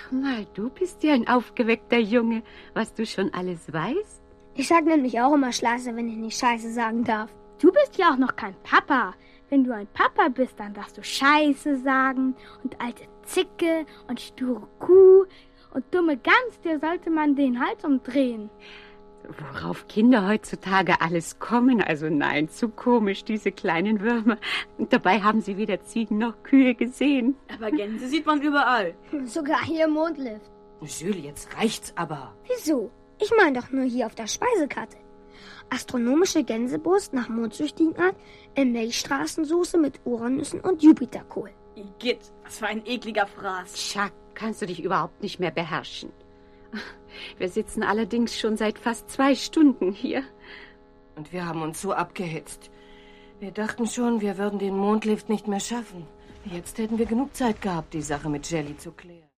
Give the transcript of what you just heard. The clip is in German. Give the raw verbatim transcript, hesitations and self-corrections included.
Sag mal, du bist ja ein aufgeweckter Junge, was du schon alles weißt. Ich sag nämlich auch immer Scheiße, wenn ich nicht Scheiße sagen darf. Du bist ja auch noch kein Papa. Wenn du ein Papa bist, dann darfst du Scheiße sagen und alte Zicke und sture Kuh und dumme Gans, dir sollte man den Hals umdrehen. Worauf Kinder heutzutage alles kommen, also nein, zu komisch, diese kleinen Würmer. Und dabei haben sie weder Ziegen noch Kühe gesehen. Aber Gänse sieht man überall. Sogar hier im Mondlift. Jules, jetzt reicht's aber. Wieso? Ich meine doch nur hier auf der Speisekarte. Astronomische Gänsebrust nach mondsüchtigen Art in Milchstraßensoße mit Uranüssen und Jupiterkohl. Igitt, was für ein ekliger Fraß. Tja, kannst du dich überhaupt nicht mehr beherrschen. Wir sitzen allerdings schon seit fast zwei Stunden hier. Und wir haben uns so abgehetzt. Wir dachten schon, wir würden den Mondlift nicht mehr schaffen. Jetzt hätten wir genug Zeit gehabt, die Sache mit Jelly zu klären.